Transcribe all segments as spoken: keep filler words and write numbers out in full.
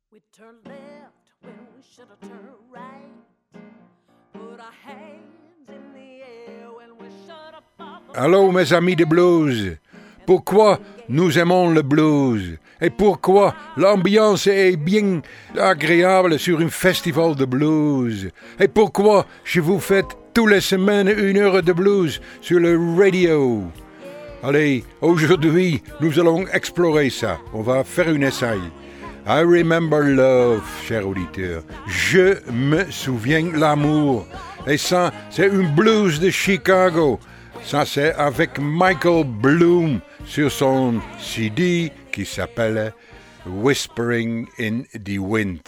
We turned left when we should have turned right. Put our hands in the air when we should have followed. Allô mes amis de blues, pourquoi nous aimons le blues et pourquoi l'ambiance est bien agréable sur un festival de blues et pourquoi je vous fais toutes les semaines une heure de blues sur le radio. Allez, aujourd'hui, nous allons explorer ça. On va faire un essai. I remember love, cher auditeur. Je me souviens l'amour. Et ça, c'est un blues de Chicago. Ça, c'est avec Michael Bloom sur son C D qui s'appelle Whispering in the Wind.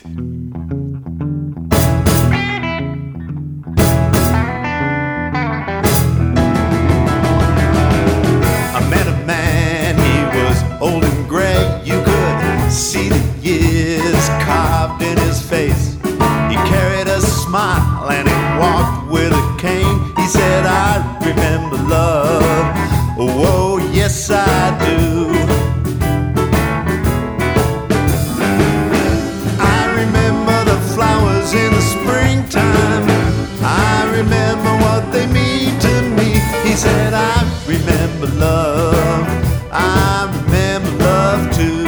I met a man, he was old and gray. You could see the years carved in his face. He carried a smile and he walked with a cane. He said, I remember love. Oh, yes, I do. I remember the flowers in the springtime. I remember what they mean to me. He said, I remember love. I remember love too.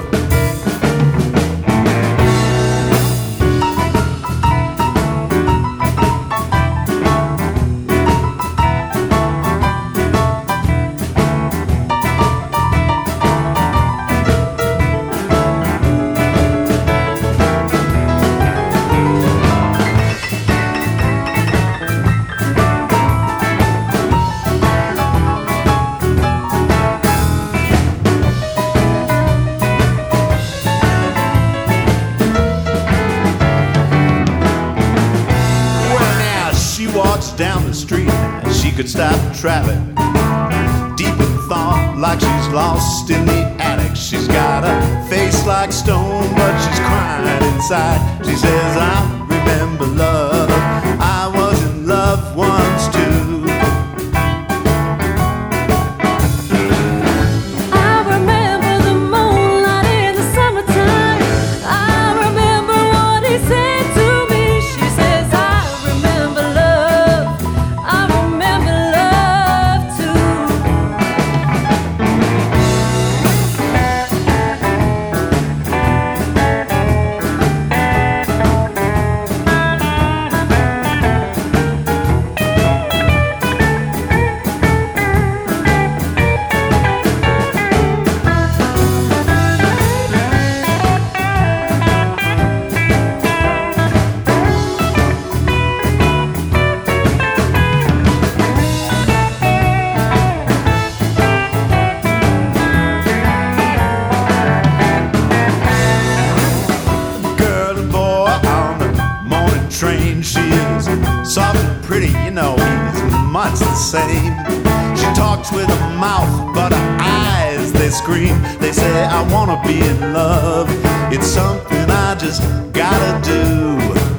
Down the street, she could stop traffic. Deep in thought, like she's lost in the attic. She's got a face like stone, but she's crying inside. She says, I remember love. I was in love once too. Same. She talks with her mouth, but her eyes, they scream. They say, I wanna be in love. It's something I just gotta do.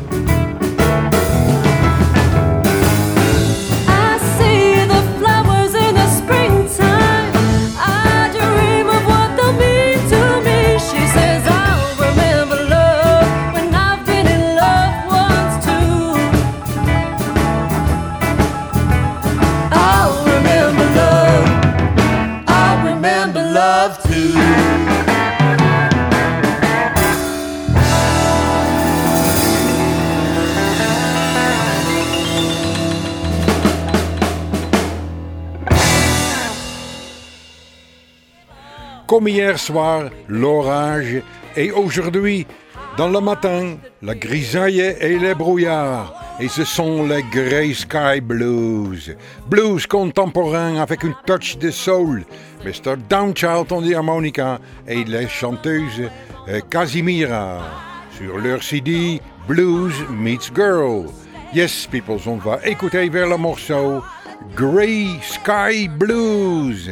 Comme hier soir, l'orage, et aujourd'hui, dans le matin, la grisaille et les brouillards. Et ce sont les Grey Sky Blues. Blues contemporains avec une touch de soul. mister Downchild on the harmonica et les chanteuses euh, Casimira. Sur leur C D, Blues Meets Girl. Yes, people, on va écouter vers le morceau Grey Sky Blues.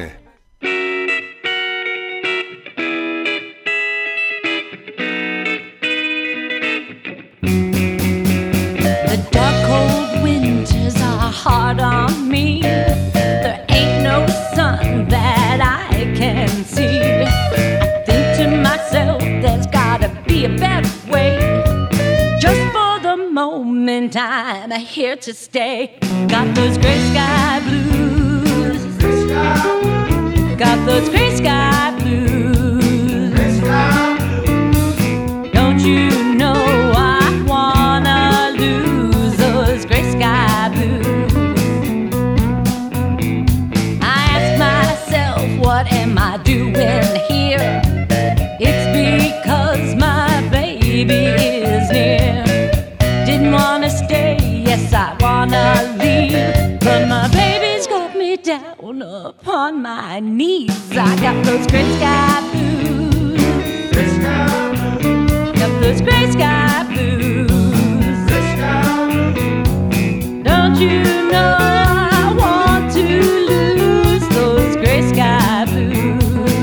Hard on me. There ain't no sun that I can see. I think to myself, there's gotta be a better springtime here to stay. Got those gray sky blues. Gray sky blues. Got those gray sky blues. Gray sky blues. Don't you know I wanna lose those gray sky blues? I ask myself, what am I doing here? It's because my baby is near. Didn't wanna stay, yes I wanna leave, but my baby's got me down upon my knees. I got those gray sky blues. Gray sky blues. Got those gray sky blues. Gray sky blues. Don't you know I want to lose those gray sky blues?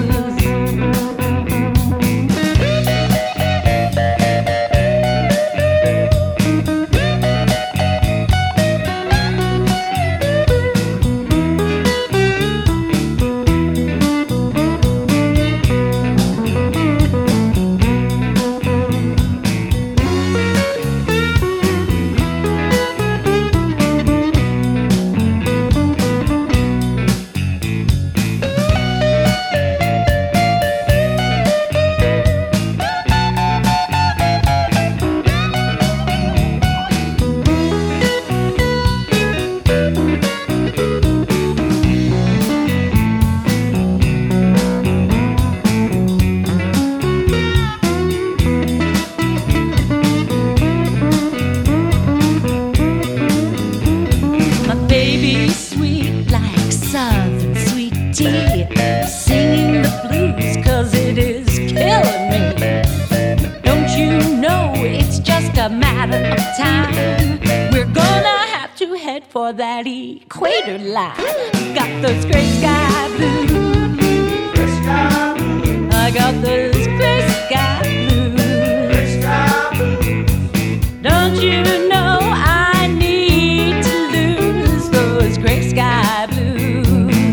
For that equator line, got those gray sky blues. Gray sky blues. I got those gray sky blues. Gray sky blues. Don't you know I need to lose those gray sky blues?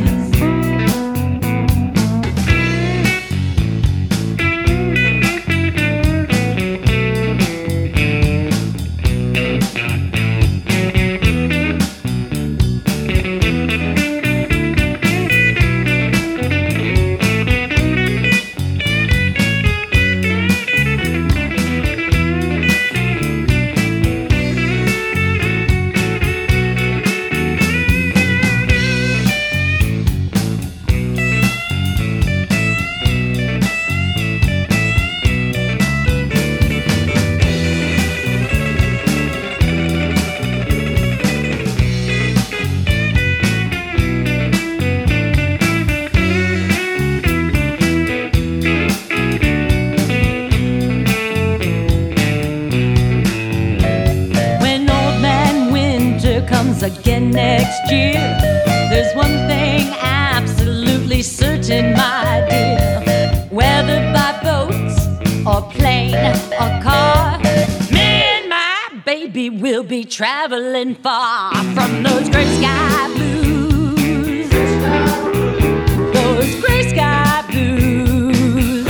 Again next year, there's one thing absolutely certain, my dear. Whether by boat or plane or car, me and my baby will be traveling far from those gray sky blues. Those gray sky blues.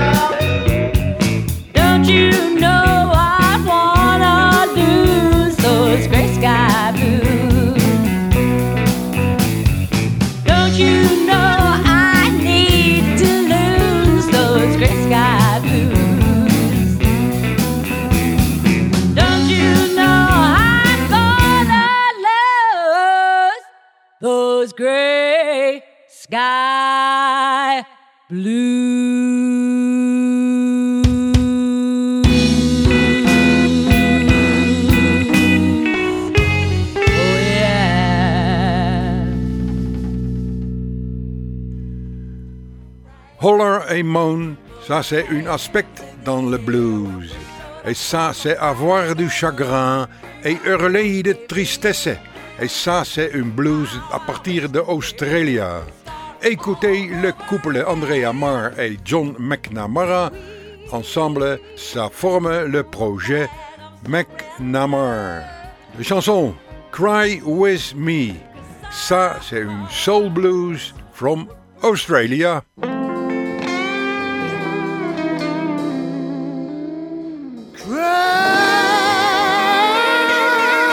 Don't you know I wanna lose those gray sky blues? You know I need to lose those gray sky blues. Don't you know I'm gonna lose those gray sky blues? Oh yeah. Holler et moan, ça c'est un aspect dans le blues. Et ça c'est avoir du chagrin et hurler de tristesse. Et ça c'est un blues à partir de Australie. Écoutez le couple Andrea Marr et John McNamara. Ensemble, ça forme le projet McNamara. La chanson Cry With Me. Ça c'est un soul blues from Australia. Cry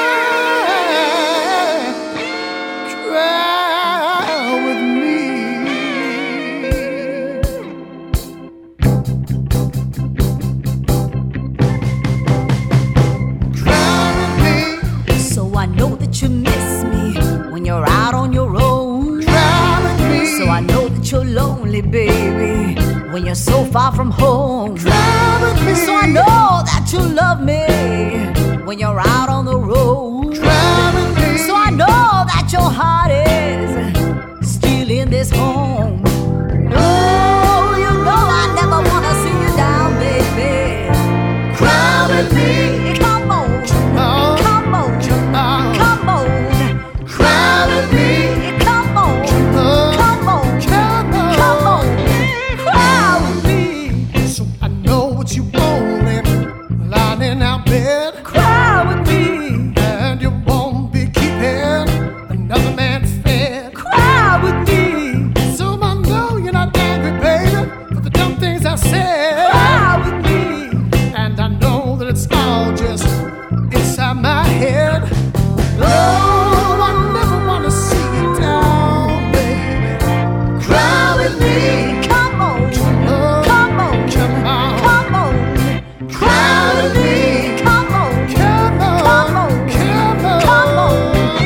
when you're so far from home. Cry with me. So I know that you love me when you're out on the road. Cry with me. So I know that your heart is still in this home. No, you know I never wanna see you down, baby. Cry with me. Come on, Oh, come on, oh. come on. Cry with me. Come on, Oh, come on, come on. come on. Cry with me, So I know what you want, lying in our bed. cry with me, And you won't be keeping another man fed. cry with me, So I know you're not angry, baby, for the dumb things I said. cry with me. And I know that it's all just inside my head. Oh, I never wanna see you down, baby. Cry with me. Come on, Oh, come on, come on. come on. Cry with me. Come on, Come on. come on, Come on. come on.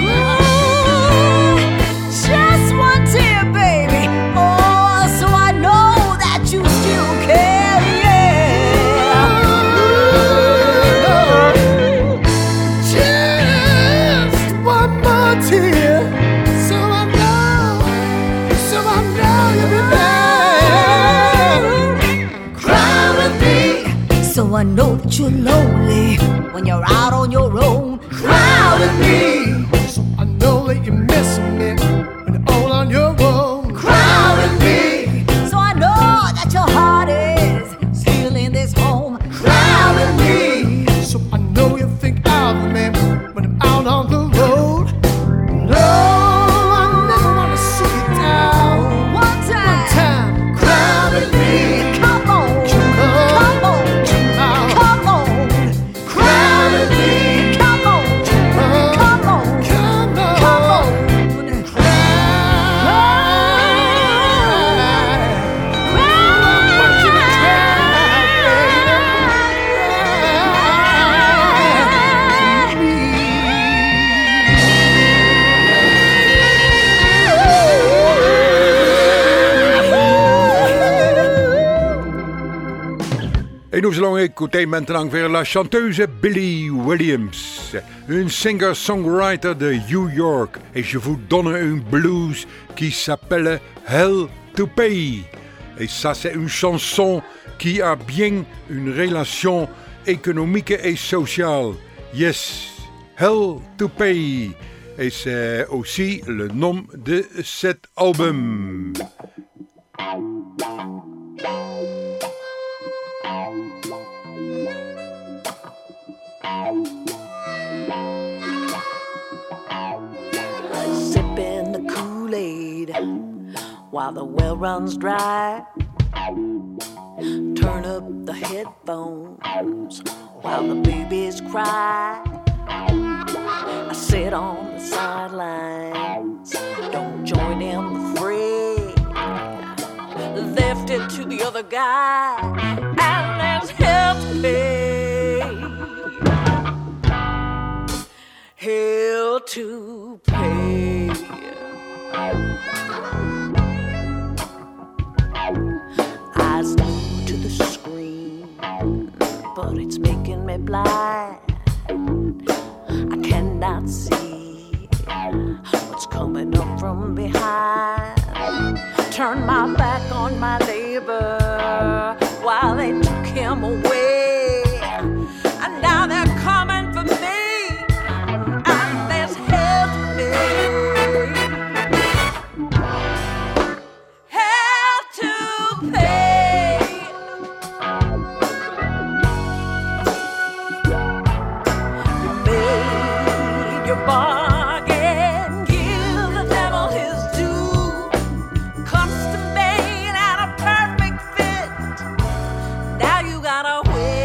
Just one tear, baby. Oh, so I know that you still care. Yeah. Just one more tear. So I know, so I know you'll be there. Cry with me. So I know that you're lonely when you're out on your own. Cry with me. So I know that you miss me when you're all on your own. Cry with me. So I know that your heart is still in this home. Cry with me. So I know you think of me when I'm out on the road. No, I never wanna see you down. One time, Time. Cry with me. come on, Come on. come on, Come on. come on. Cry with me. Come on, Oh, come on, come on. come on. Et nous allons écouter maintenant vers la chanteuse Billie Williams, une singer-songwriter de New York. Et je vous donne un blues qui s'appelle Hell to Pay. Et ça, c'est une chanson qui a bien une relation économique et sociale. Yes, Hell to Pay. Et c'est aussi le nom de cet album. Sipping the Kool-Aid while the well runs dry. Turn up the headphones while the babies cry. I sit on the sidelines, don't join in the fray. Left it to the other guy, and there's hell to pay. Hell to pay. Eyes glued to the screen, but it's making me blind. I cannot see what's coming up from behind. Turn my back on my neighbor while they took him away. And now they're coming for me, and there's hell to pay. Hell to pay. You made your bargain, give the devil his due. Custom made and a perfect fit. Now you gotta wait.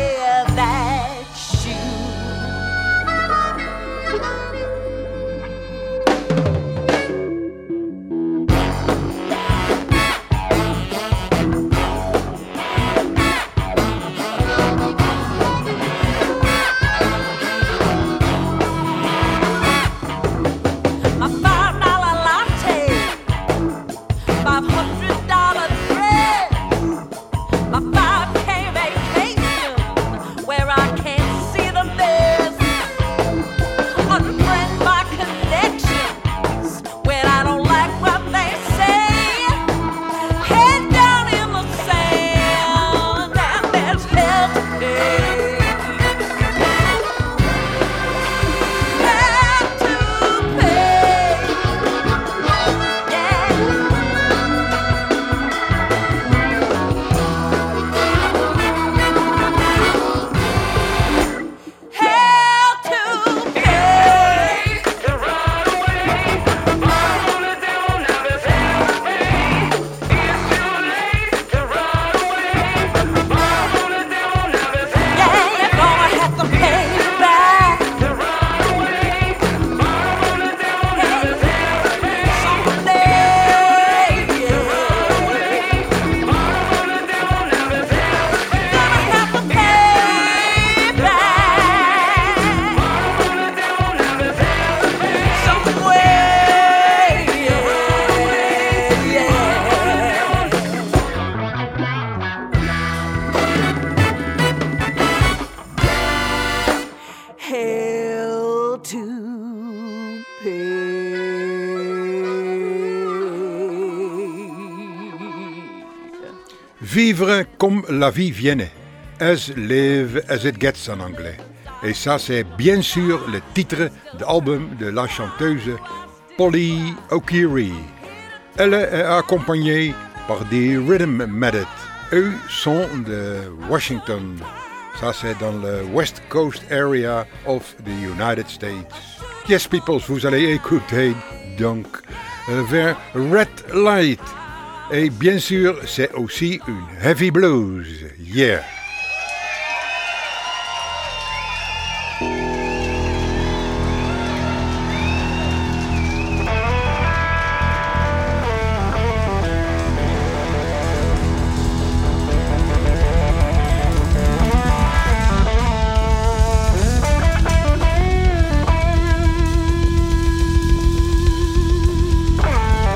Vivre comme la vie vienne. As live as it gets en anglais. Et ça, c'est bien sûr le titre de l'album de la chanteuse Polly O'Keefe. Elle est accompagnée par des Rhythm Method. Eux sont de Washington. Ça, c'est dans le West Coast area of the United States. Yes, people, vous allez écouter donc euh, vers Red Light. Et bien sûr, c'est aussi une heavy blues. Yeah.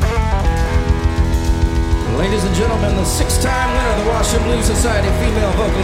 Ladies and gentlemen, the six-time winner of the Washington Blues Society Female Vocal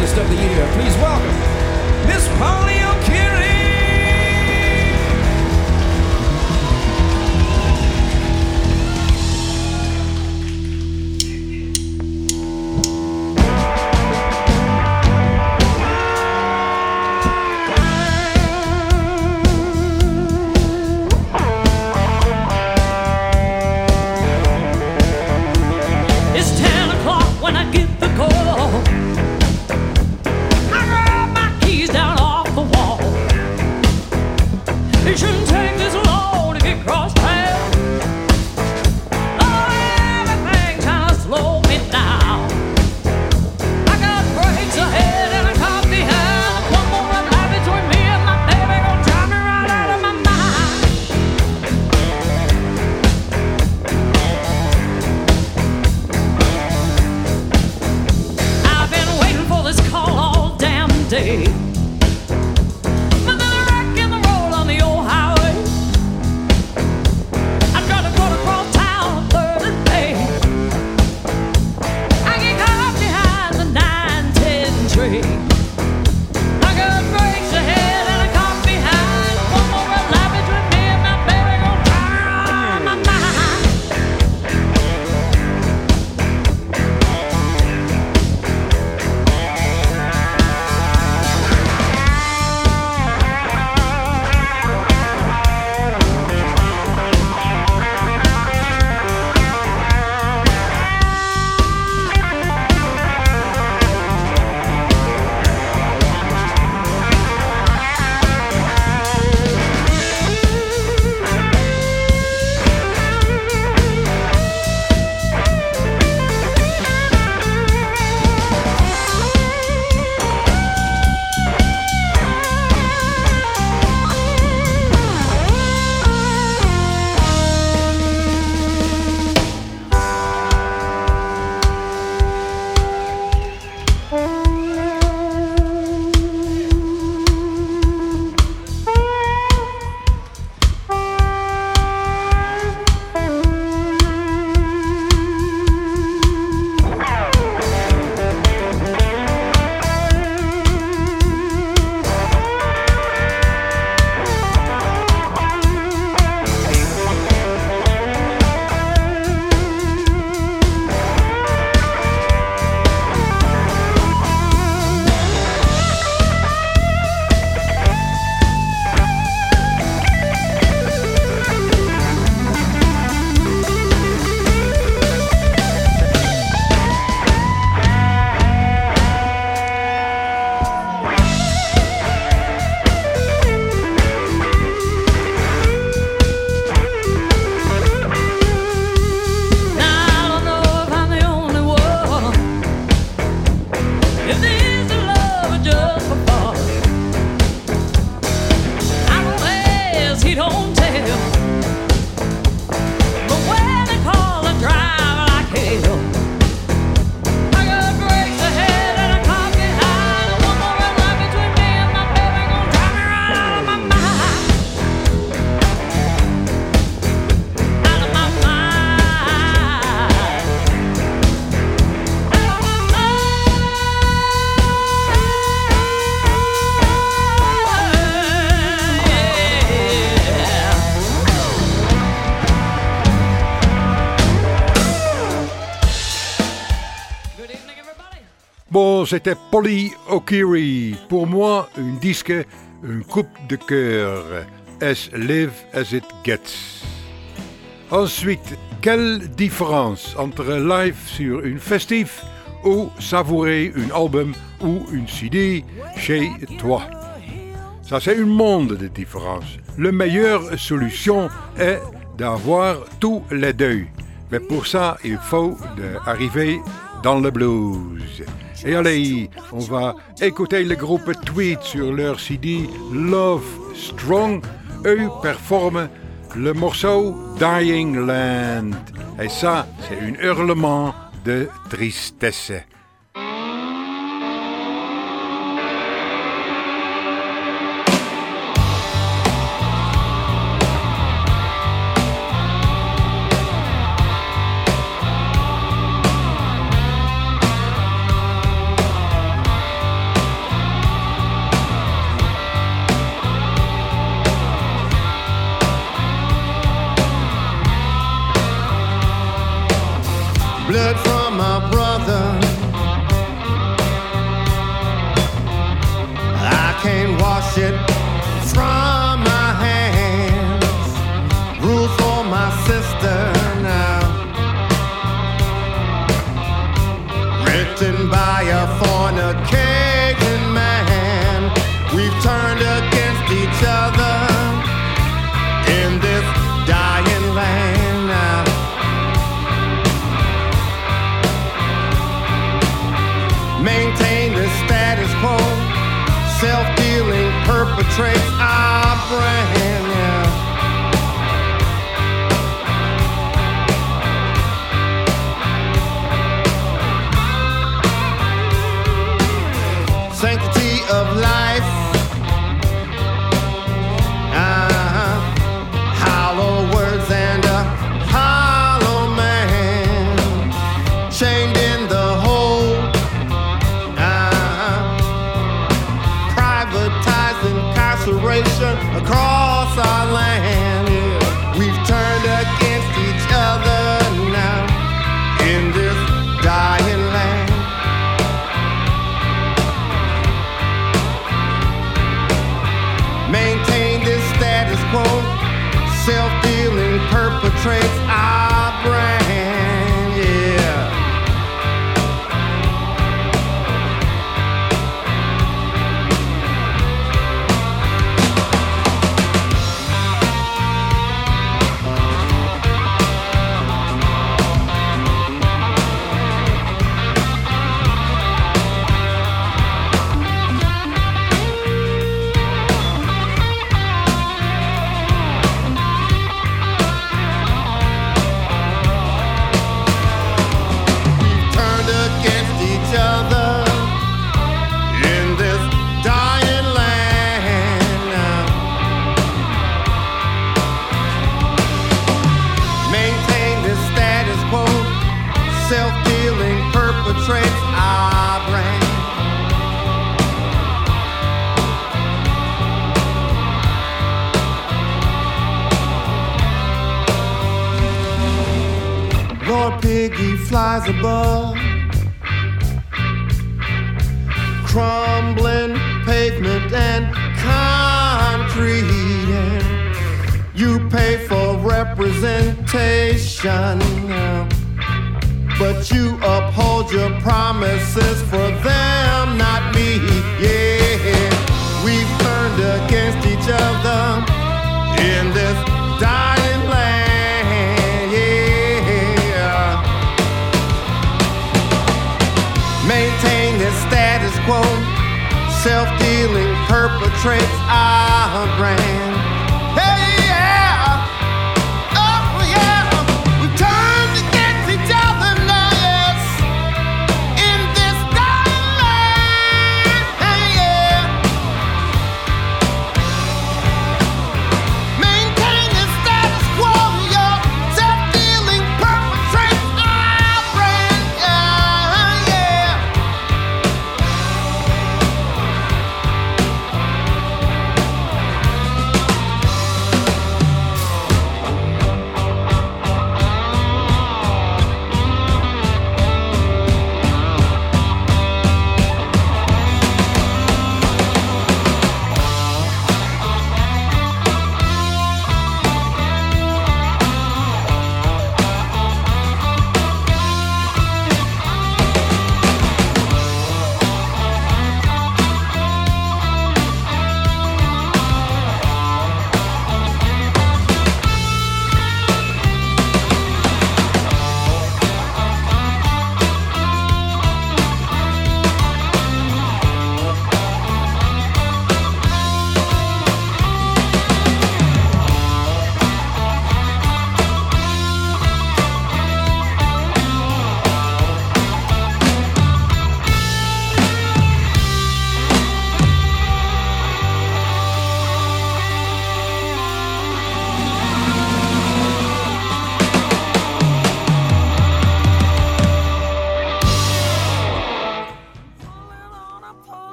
Bon, c'était Polly O'Keefe. Pour moi, une disque, une coupe de cœur. As live as it gets. Ensuite, quelle différence entre live sur une festif ou savourer un album ou une C D chez toi? Ça, c'est un monde de différence. La meilleure solution est d'avoir tous les deux. Mais pour ça, il faut arriver dans le blues. Et allez, on va écouter le groupe Tweet sur leur C D Love Strong. Eux performent le morceau Dying Land. Et ça, c'est un hurlement de tristesse. Blood from my brother, I can't wash it from my hands. Rules for my sister now, written by a fornicating man. We've turned against each other in this dying land now. Maintain the status quo. Self-dealing perpetrates our brand, yeah. Sanctity of life, uh-huh. Hollow words and a hollow man, chained in the hole. Across our land, yeah. We've turned against each other now in this dying land. Maintain this status quo. Self-dealing perpetrates our brand, yeah. Piggy flies above, crumbling pavement and concrete, and you pay for representation, but you uphold your promises for them, not me. Yeah, we've turned against each other in this dying land. Maintain the status quo. Self-dealing perpetrates our brand. Hey, yeah. Oh, yeah. We turned against each other now, yes, in this dying land. Hey, yeah. Maintain the status quo. Your self-dealing perpetrates our brand. Yeah, yeah.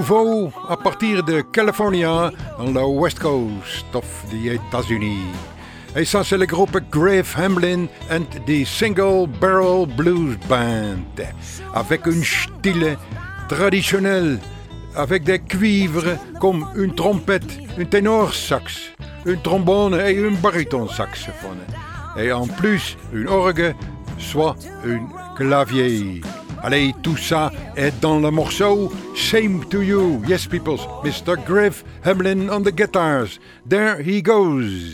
nouveau à partir de California, dans la West Coast of the États-Unis. Et ça, c'est le groupe Griff Hamlin and the Single Barrel Blues Band, avec un style traditionnel, avec des cuivres comme une trompette, un ténor sax, un trombone et un baryton saxophone. Et en plus, une orgue, soit un clavier. Allez, tout ça est dans le morceau Same to You. Yes, peoples, mister Griff Hamlin on the guitars. There he goes.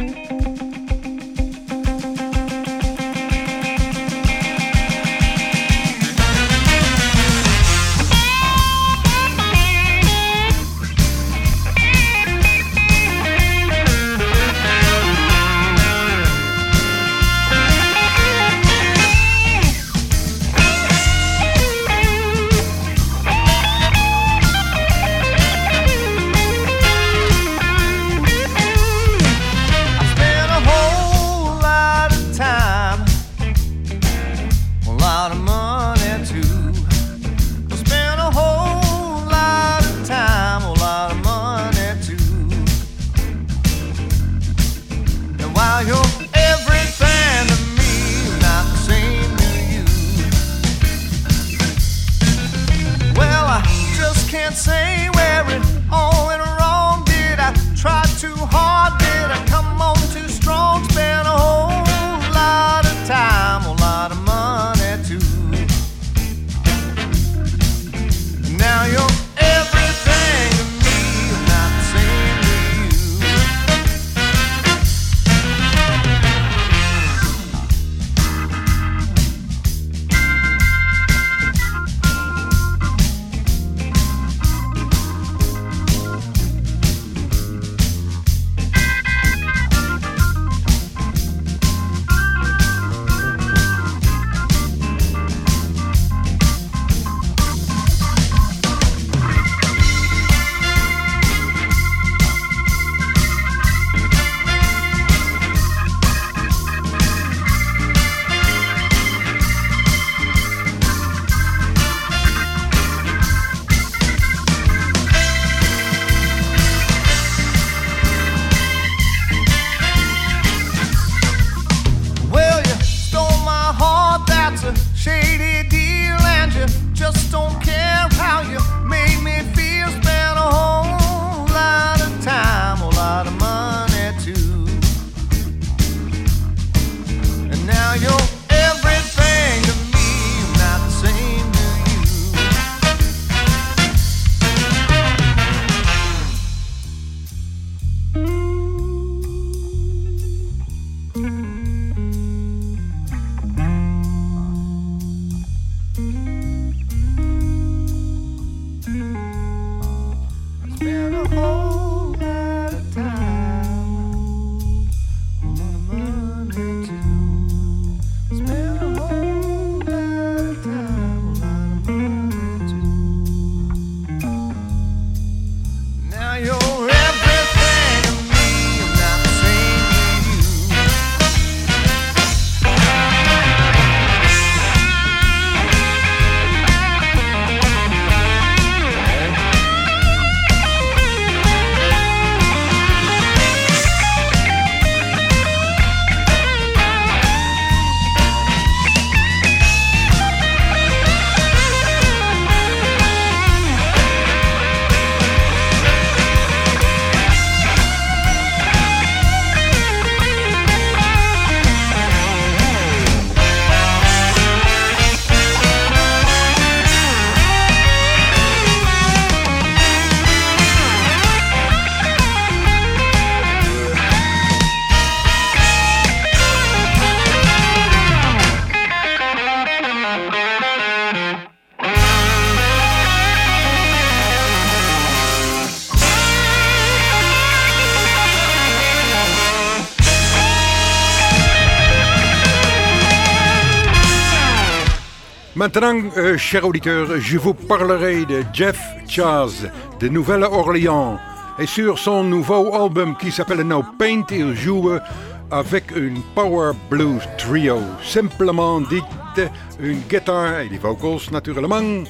Maintenant, euh, chers auditeurs, je vous parlerai de Jeff Chaz de Nouvelle-Orléans. Et sur son nouveau album qui s'appelle No Paint, il joue avec une power blues trio. Simplement dit, une guitare et des vocals naturellement,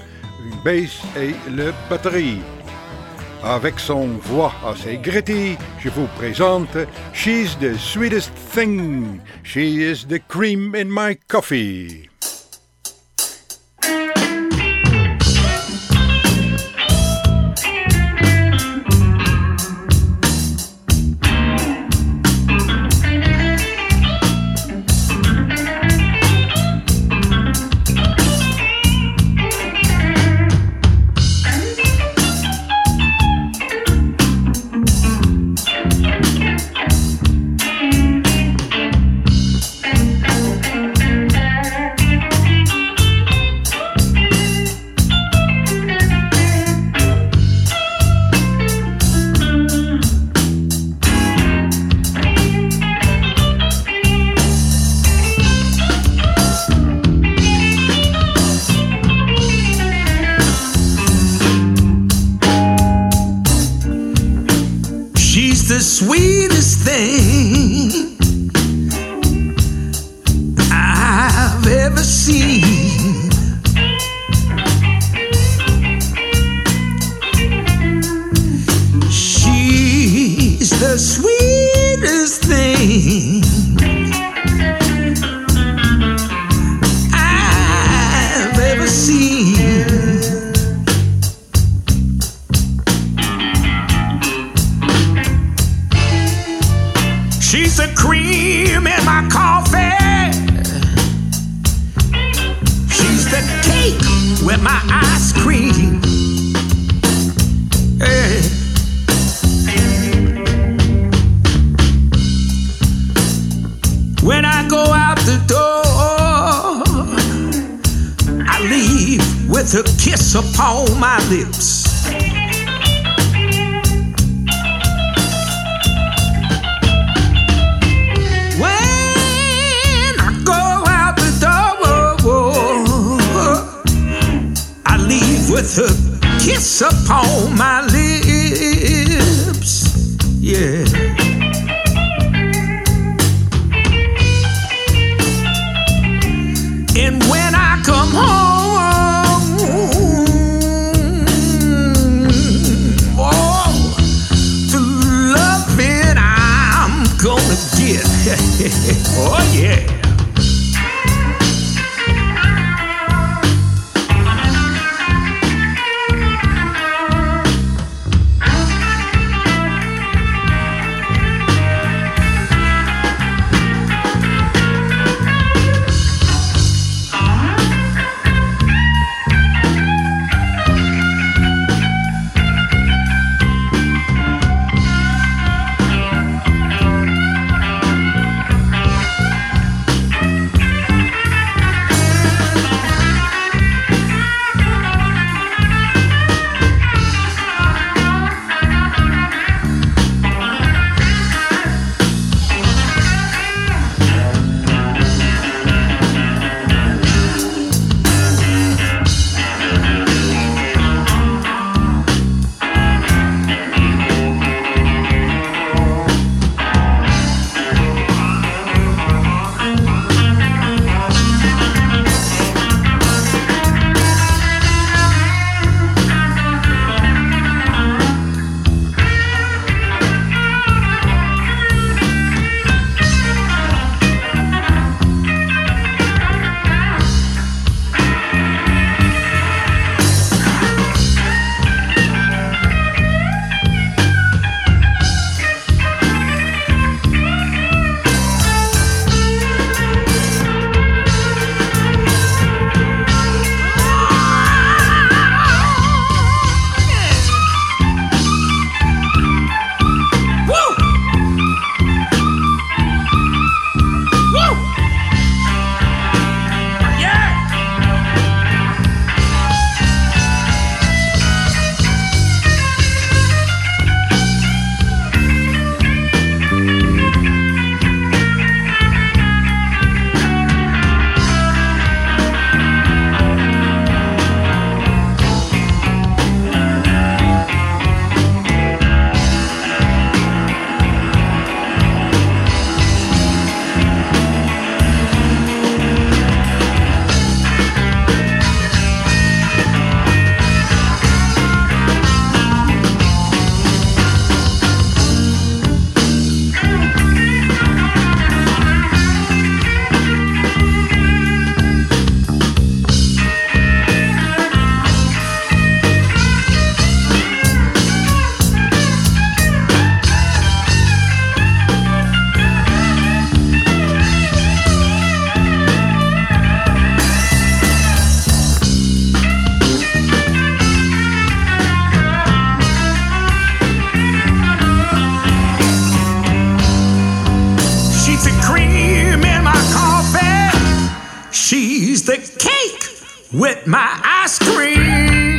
une bass et le batterie. Avec son voix assez gritty, je vous présente She's the sweetest thing, she is the cream in my coffee. The sweetest thing I've ever seen. She's the sweetest thing I've ever seen. She's the cream in my coffee. She's the cake with my ice cream. Hey. When I go out the door, I leave with a kiss upon my lips. With a kiss upon my lips, yeah. And when I come home, oh, the loving I'm gonna get, oh yeah. squeeze the cake with my ice cream.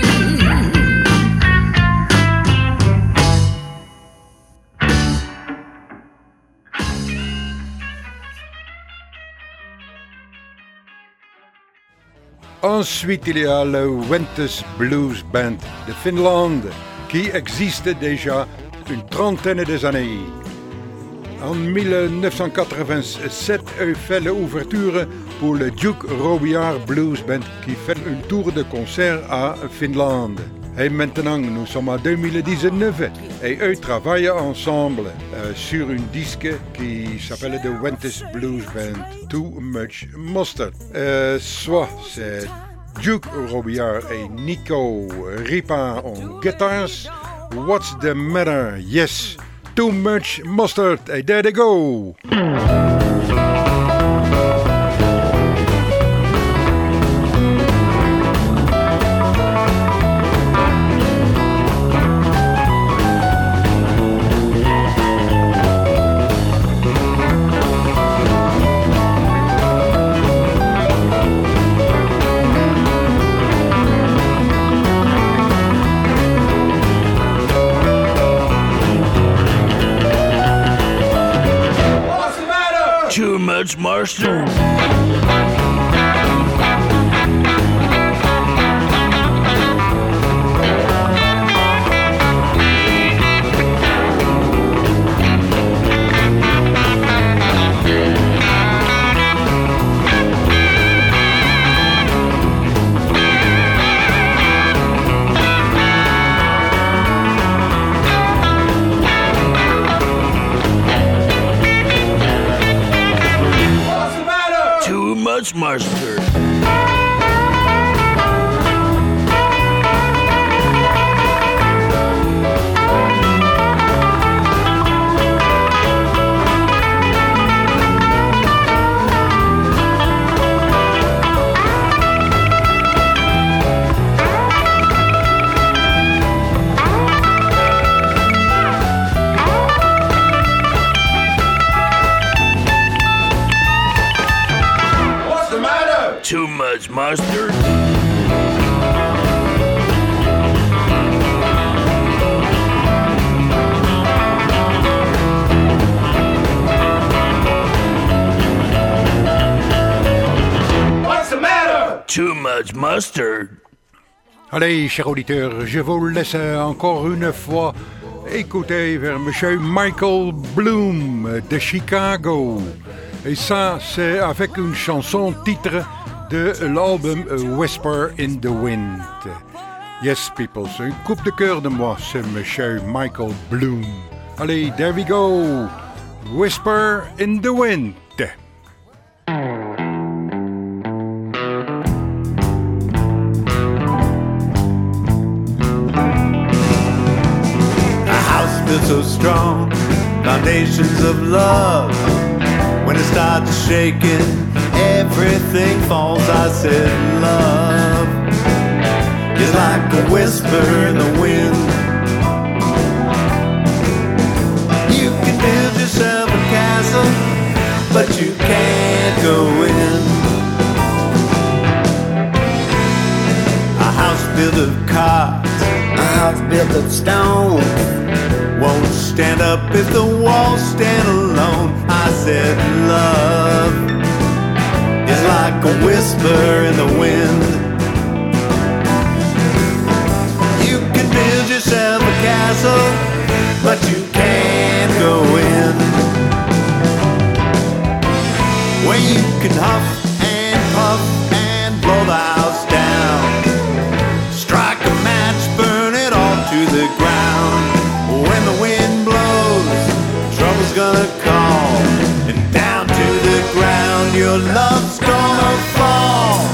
Ensuite, il y a le Ventus Blues Band de Finlande, qui existe déjà une trentaine d'années. En dix-neuf cent quatre-vingt-sept, il fait l'ouverture pour le Duke Robillard Blues Band qui fait un tour de concert à Finlande. Et maintenant, nous sommes en deux mille dix-neuf et eux travaillent ensemble euh, sur un disque qui s'appelle The Ventus Blues Band, Too Much Mustard. Euh, soit c'est Duke Robillard et Nico Ripin en guitars. What's the matter? Yes, Too Much Mustard. Hey, there they go. Too much mustard. Much mustard. Too much mustard. What's the matter? Too much mustard. Allez, chers auditeurs, je vous laisse encore une fois écouter vers Monsieur Michael Bloom de Chicago. Et ça, c'est avec une chanson titre de l'album Whisper in the Wind. Yes, people, c'est une coupe de cœur de moi, c'est Monsieur Michael Bloom. Allez, there we go. Whisper in the Wind. A house built so strong, foundations of love. When it starts shaking, everything falls. I said love is like a whisper in the wind. You can build yourself a castle, but you can't go in. A house built of cards, a house built of stone, won't stand up if the walls stand alone. I said love is like a whisper in the wind. You can build yourself a castle, but you can't go in. Where you can huff and puff and blow the house down. Strike a match, burn it all to the ground. When the wind blows, trouble's gonna call, and down to the ground your love's gonna fall.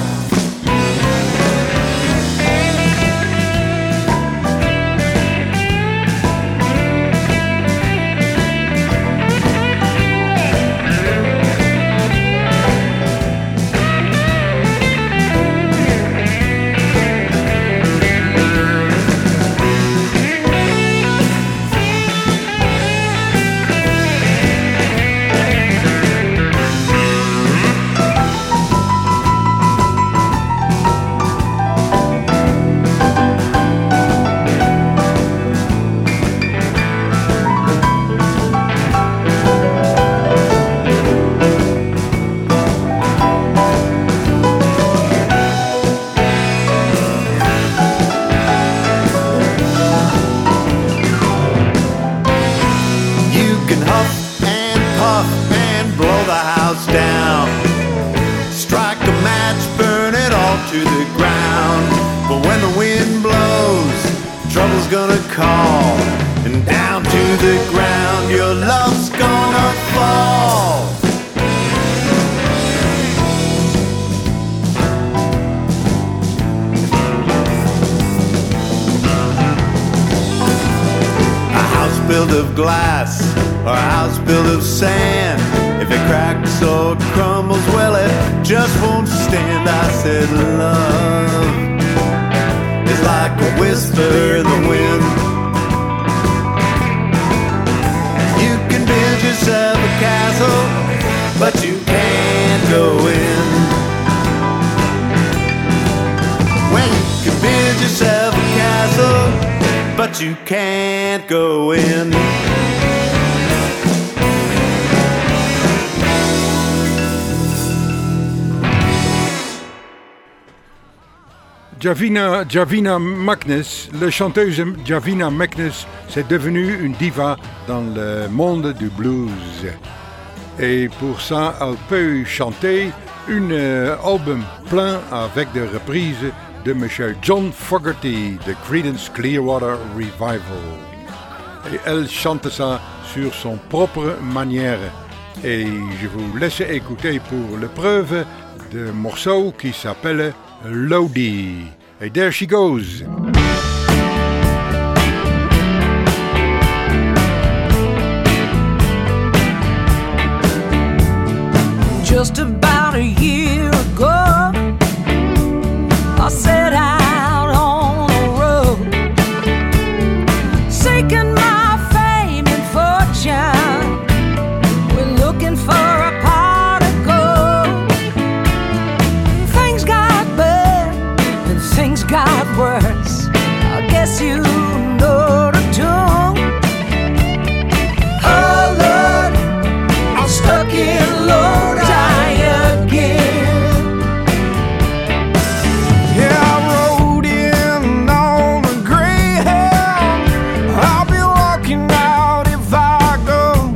call, and down to the ground your love's gonna fall. A house built of glass or a house built of sand, if it cracks or crumbles, well, it just won't stand. I said love is like a whisper in the wind. You can build yourself a castle, but you can't go in. Well, you can build yourself a castle, but you can't go in. Javina, Javina Magnus, la chanteuse Javina Magnus, c'est devenue une diva dans le monde du blues. Et pour ça, elle peut chanter un euh, album plein avec des reprises de Monsieur John Fogerty, de Creedence Clearwater Revival. Et elle chante ça sur son propre manière. Et je vous laisse écouter pour la preuve de morceau qui s'appelle Lodi. And there she goes. Just about a year ago, I set out on the road, seeking my fame and fortune. We're looking for a pot of gold. Things got bad and things got worse. I guess you know the tune. Oh Lord, I'm stuck in Lodi again. Yeah, I rode in on the Greyhound. I'll be walking out if I go.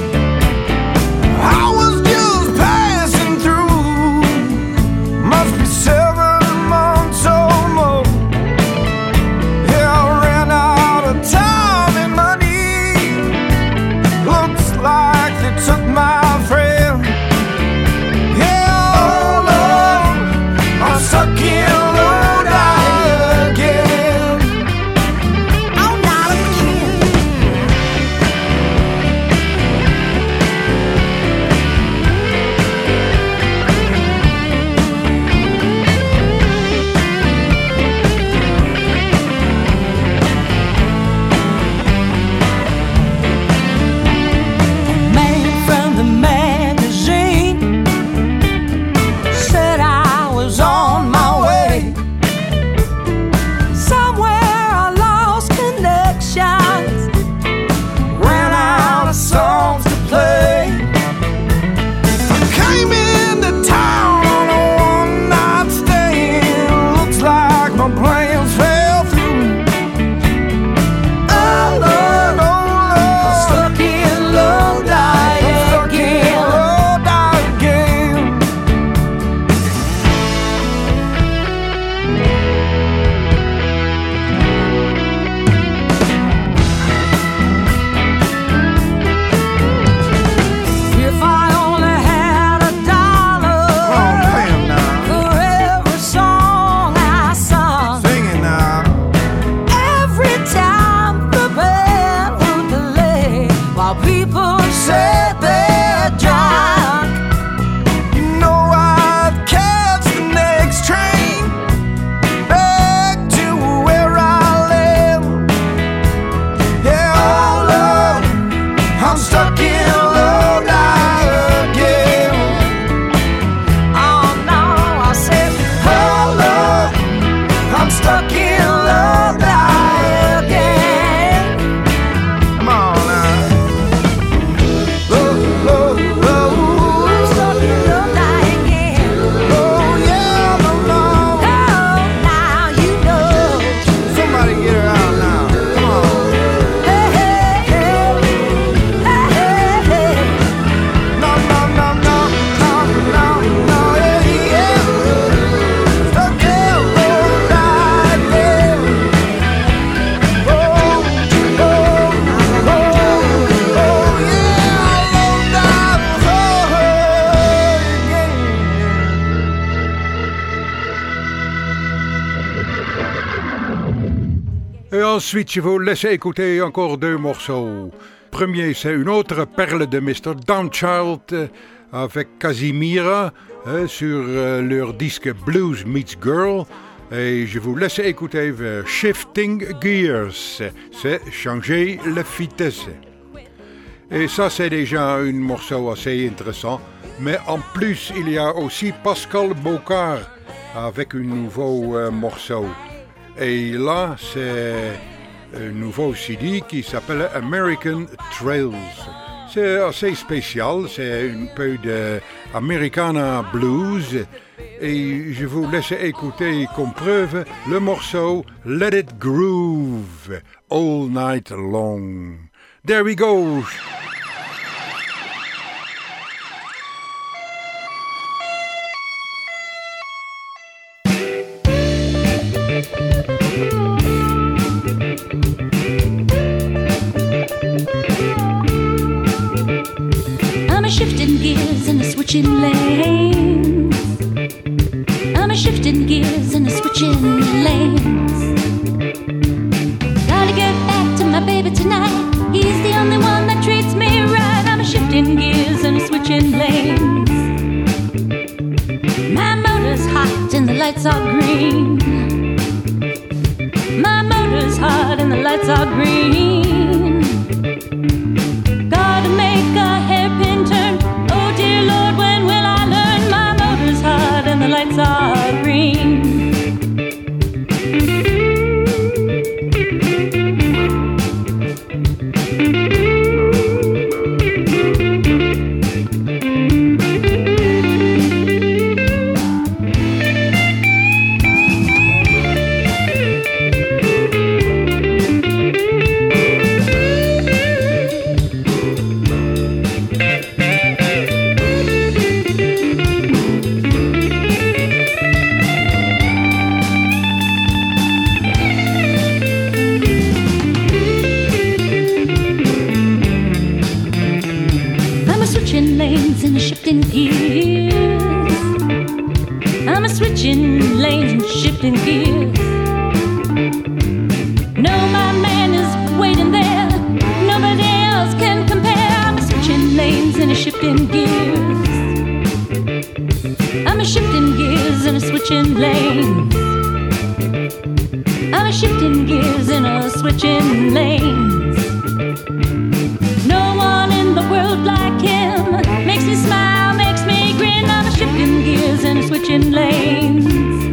I was just passing through. Must be seven months or more. Yeah, I ran out of time and money. Looks like they took my friend. Yeah, oh Lord, I'm stuck in Lodi again. I'm not a kid. Man from the magazine said I was on my way. Somewhere I lost connections, ran out of songs to play. I came into town on a one-night stand. Looks like my plans fell through. Oh Lord, Oh Lord, I'm stuck in Lodi stuck in again. Lodi again. If I only had a dollar Oh, damn now. for every song I sung, Sing it now. every time the band would play, while people said they're drunk, You know I'd catch the next train back to where I live. Yeah, oh Lord, I'm stuck in Lodi again. oh no, I said, Oh Lord, I'm stuck in Lodi again. Come on now. Look, ensuite, je vous laisse écouter encore deux morceaux. Premier, c'est une autre perle de mister Downchild avec Casimira euh, sur euh, leur disque Blues Meets Girl. Et je vous laisse écouter vers Shifting Gears, c'est changer la vitesse. Et ça, c'est déjà un morceau assez intéressant. Mais en plus, il y a aussi Pascal Bocard avec un nouveau euh, morceau. Et là, c'est un nouveau C D qui s'appelle American Trails. C'est assez spécial, c'est un peu de Americana Blues. Et je vous laisse écouter comme preuve le morceau Let It Groove All Night Long. There we go. I'm a shifting gears and a switching lanes. I'm a shifting gears and a switching lanes. Gotta get back to my baby tonight. He's the only one that treats me right. I'm a shifting gears and a switching lanes. My motor's hot and the lights are green. My motor's hot and the lights are green. Gotta make a hairpin turn. Oh dear Lord, when will I learn? My motor's hot and the lights are green. Shifting gears. I'm a switching lanes and shifting gears. No, my man is waiting there. Nobody else can compare. I'm a switching lanes and a shifting gears. I'm a shifting gears and a switching lanes. I'm a shifting gears and a switching lanes. No one in the world like him. Makes me smile, makes me grin. I'm a shifting gears and a switching lanes.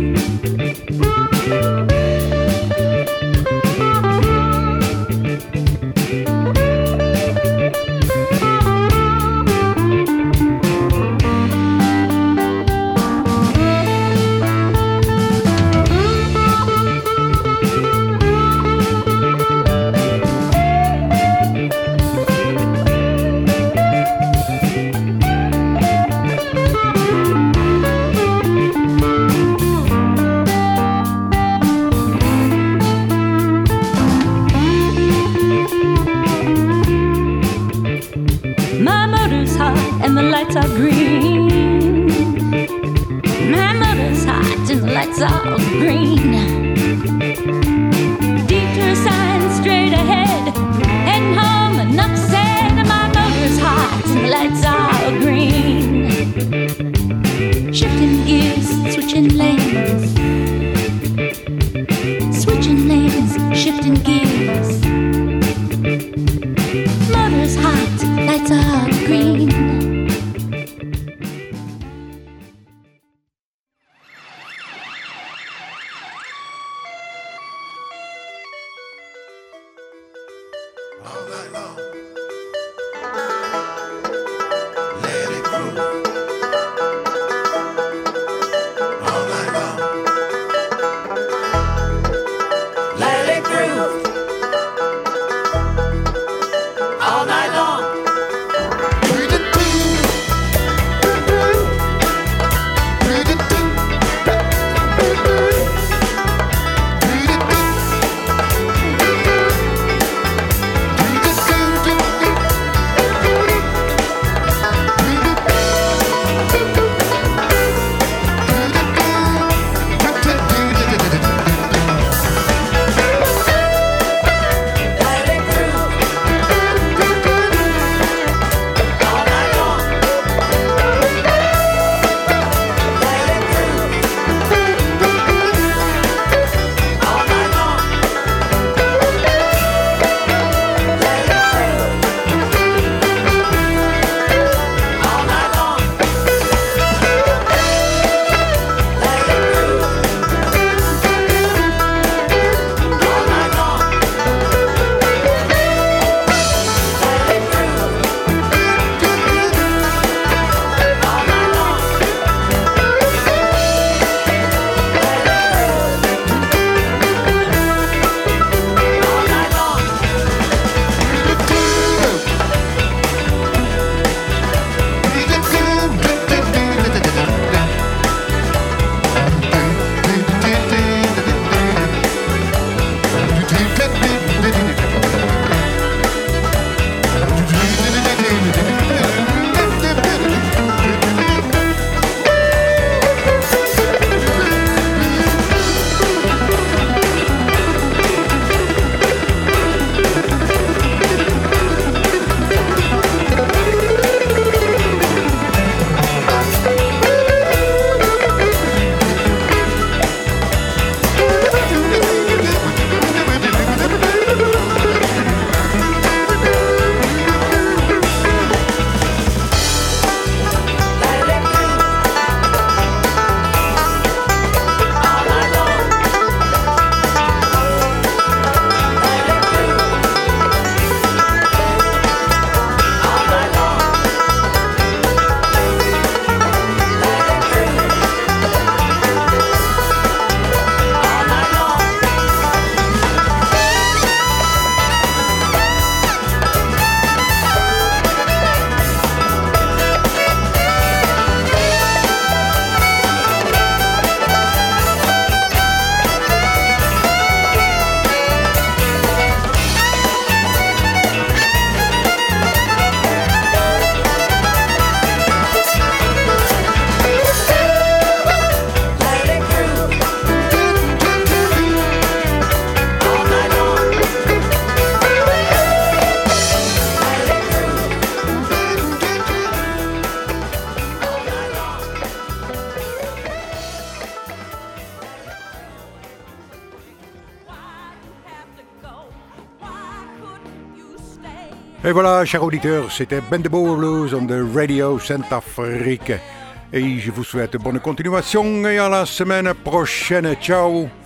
And the lights are green. My motor's hot and the lights are green. Detour sign straight ahead. Heading home, enough said. My motor's hot and the lights are green. Shifting gears, switching lanes. Switching lanes, shifting gears. Motor's hot, lights are green. Et voilà, chers auditeurs, c'était Ben de Boer Blues on the Radio Centrafrique. Et je vous souhaite bonne continuation et à la semaine prochaine. Ciao!